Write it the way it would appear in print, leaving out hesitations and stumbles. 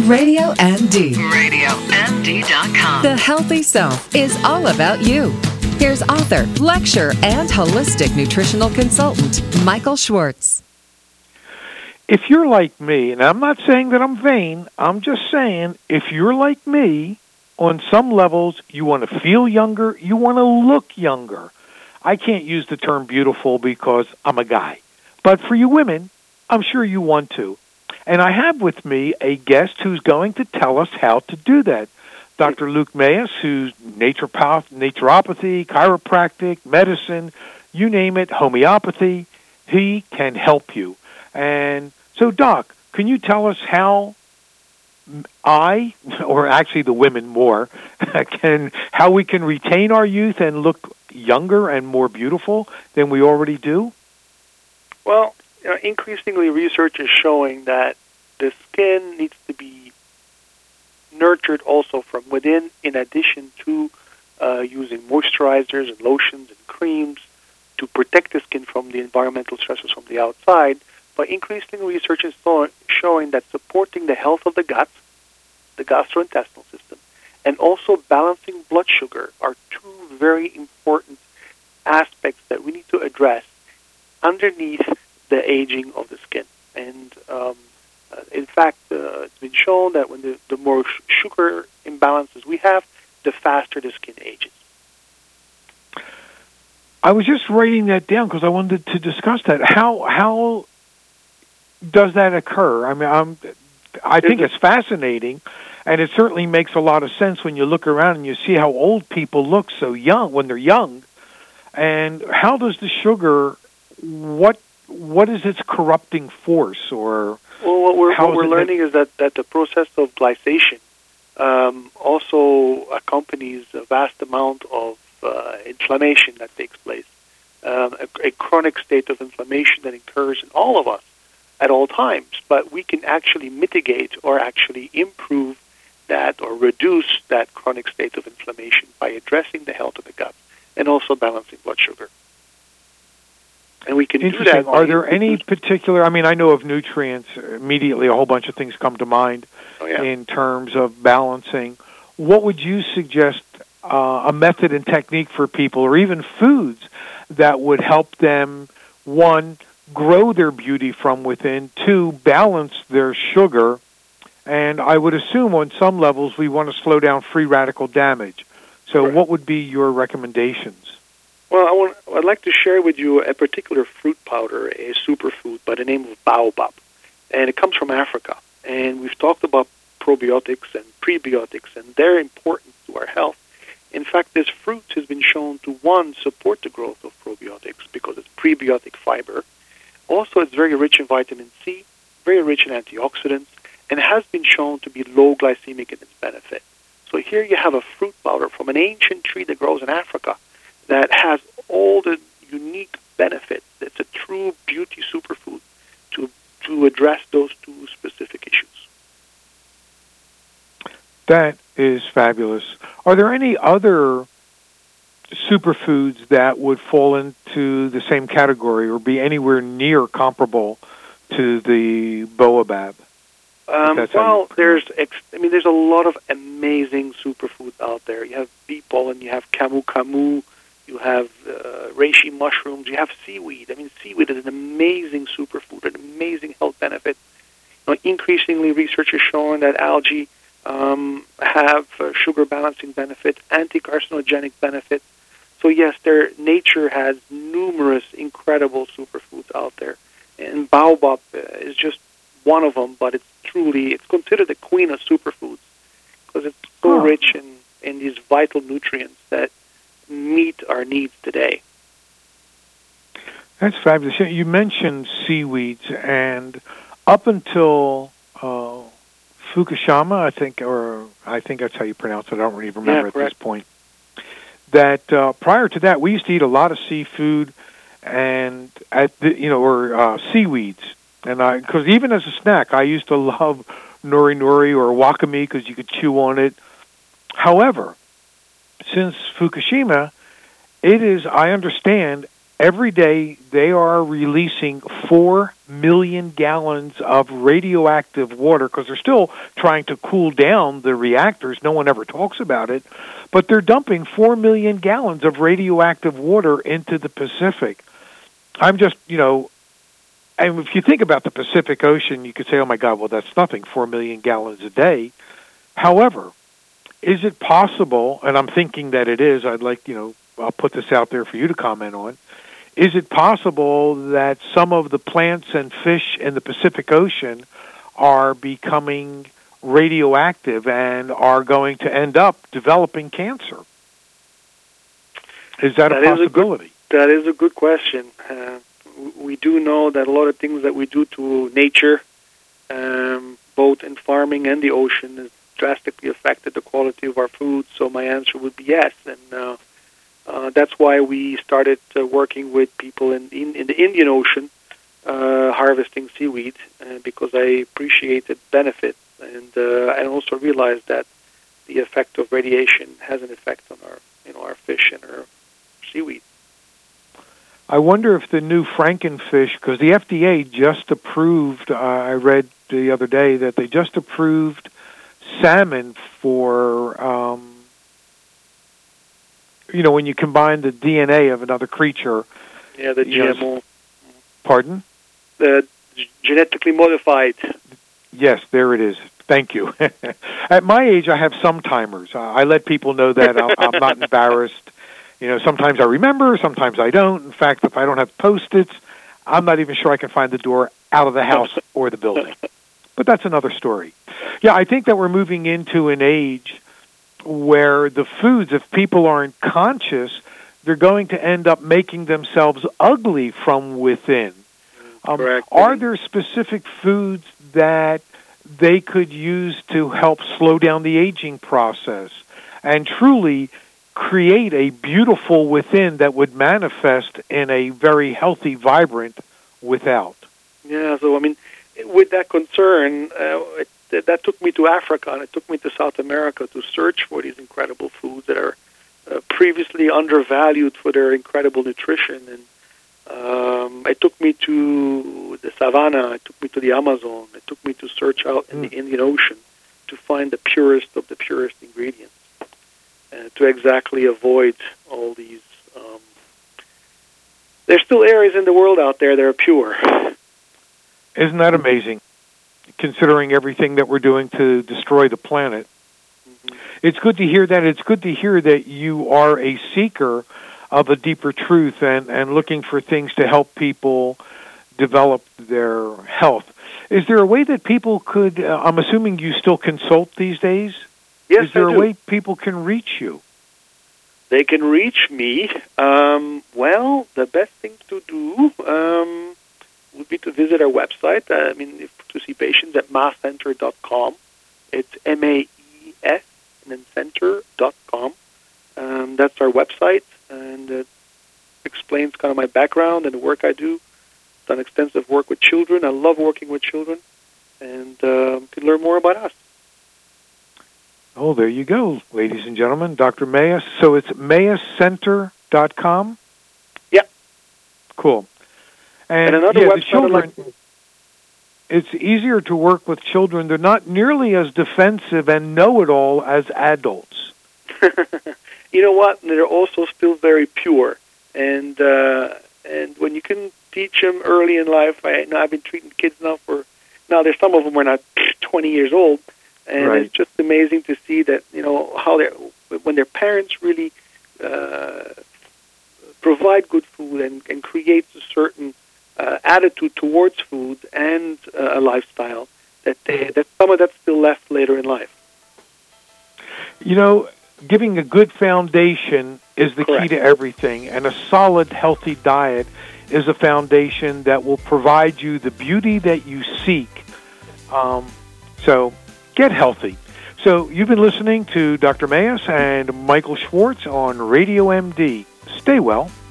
RadioMD. RadioMD.com. The Healthy Self is all about you. Here's author, lecturer, and holistic nutritional consultant, Michael Schwartz. If you're like me, and I'm not saying that I'm vain, I'm just saying if you're like me, on some levels, you want to feel younger, you want to look younger. I can't use the term beautiful because I'm a guy. But for you women, I'm sure you want to. And I have with me a guest who's going to tell us how to do that. Dr. Luke Mayes, who's naturopathy, chiropractic, medicine, you name it, homeopathy, he can help you. And so, Doc, can you tell us how or actually the women more, how we can retain our youth and look younger and more beautiful than we already do? Well, increasingly research is showing that the skin needs to be nurtured also from within, in addition to using moisturizers and lotions and creams to protect the skin from the environmental stresses from the outside. But increasingly research is showing that supporting the health of the gut, the gastrointestinal system, and also balancing blood sugar are two very important aspects that we need to address underneath the aging of the skin. And in fact, it's been shown that when the more sugar imbalances we have, the faster the skin ages. I was just writing that down because I wanted to discuss that. How does that occur? I mean, I think it's fascinating, and it certainly makes a lot of sense when you look around and you see how old people look so young when they're young. And how does the sugar, what is its corrupting force? Or well, what we're learning is that the process of glycation also accompanies a vast amount of inflammation that takes place, a chronic state of inflammation that occurs in all of us at all times. But we can actually mitigate or actually improve that or reduce that chronic state of inflammation by addressing the health of the gut and also balancing blood sugar. And we can do that. Are there any particular, I mean, I know of nutrients, immediately a whole bunch of things come to mind in terms of balancing. What would you suggest, a method and technique for people, or even foods, that would help them, one, grow their beauty from within, two, balance their sugar, and I would assume on some levels we want to slow down free radical damage. So what would be your recommendations? Well, I'd like to share with you a particular fruit powder, a superfood by the name of baobab, and it comes from Africa. And we've talked about probiotics and prebiotics, and they're important to our health. In fact, this fruit has been shown to, one, support the growth of probiotics because it's prebiotic fiber. Also, it's very rich in vitamin C, very rich in antioxidants, and has been shown to be low glycemic in its benefit. So here you have a fruit powder from an ancient tree that grows in Africa that has all the unique benefits. It's a true beauty superfood to address those two specific issues. That is fabulous. Are there any other superfoods that would fall into the same category or be anywhere near comparable to the baobab? Well, there's a lot of amazing superfoods out there. You have bee pollen, you have camu camu, you have reishi mushrooms, you have seaweed. I mean, seaweed is an amazing superfood, an amazing health benefit. Increasingly, research is showing that algae have sugar balancing benefits, anti-carcinogenic benefits. So yes, nature has numerous incredible superfoods out there, and baobab is just one of them. But it's considered the queen of superfoods because it's so rich in these vital nutrients that meet our needs today. That's fabulous. You mentioned seaweeds, and up until Fukushima, I think that's how you pronounce it. I don't really remember at this point. That prior to that, we used to eat a lot of seafood and seaweeds, and because even as a snack, I used to love nori nori or wakame because you could chew on it. However, since Fukushima, it is, I understand, every day they are releasing 4 million gallons of radioactive water because they're still trying to cool down the reactors. No one ever talks about it, but they're dumping 4 million gallons of radioactive water into the Pacific. I'm just, and if you think about the Pacific Ocean, you could say, oh my God, well, that's nothing, 4 million gallons a day. However, is it possible, and I'm thinking that it is, I'd like, I'll put this out there for you to comment on, is it possible that some of the plants and fish in the Pacific Ocean are becoming radioactive and are going to end up developing cancer? Is that a possibility? That is a good question. We do know that a lot of things that we do to nature, both in farming and the ocean, has drastically affected the quality of our food. So my answer would be yes. And that's why we started working with people in the Indian Ocean, harvesting seaweed, because I appreciate its benefit, and I also realized that the effect of radiation has an effect on our fish and our seaweed. I wonder if the new Frankenfish, because the FDA just approved, I read the other day that they just approved salmon for, when you combine the DNA of another creature. Yeah, the GMO. Pardon? Genetically modified. Yes, there it is. Thank you. At my age, I have some timers. I let people know that I'm not embarrassed. Sometimes I remember, sometimes I don't. In fact, if I don't have Post-its, I'm not even sure I can find the door out of the house or the building. But that's another story. Yeah, I think that we're moving into an age where the foods, if people aren't conscious, they're going to end up making themselves ugly from within. Correct. Are there specific foods that they could use to help slow down the aging process and truly create a beautiful within that would manifest in a very healthy, vibrant without? Yeah, so with that concern, that took me to Africa, and it took me to South America to search for these incredible foods that are previously undervalued for their incredible nutrition. And it took me to the savannah, it took me to the Amazon, it took me to search out in the Indian Ocean to find the purest of the purest ingredients, to exactly avoid all these. There's still areas in the world out there that are pure. Isn't that amazing, considering everything that we're doing to destroy the planet? Mm-hmm. It's good to hear that. It's good to hear that you are a seeker of a deeper truth and looking for things to help people develop their health. Is there a way that people could, I'm assuming you still consult these days? Yes, Is there I a do. way people can reach you? They can reach me. The best thing to do would be to visit our website. To see patients at maascenter.com. It's MAES and then center.com. That's our website, and it explains kind of my background and the work I do. I've done extensive work with children. I love working with children, and you can learn more about us. Oh, there you go, ladies and gentlemen. Dr. Mayes. So it's maescenter.com? Yeah. Cool. And another website, the children, it's easier to work with children. They're not nearly as defensive and know-it-all as adults. You know what? They're also still very pure. And when you can teach them early in life, I've been treating kids now there's some of them are not 20 years old. And right. It's just amazing to see that, how when their parents really provide good food and create a certain attitude towards food and a lifestyle, that some of that's still left later in life. Giving a good foundation is the Correct. key to everything, and a solid, healthy diet is a foundation that will provide you the beauty that you seek. So get healthy. So you've been listening to Dr. Mayes and Michael Schwartz on Radio MD. Stay well.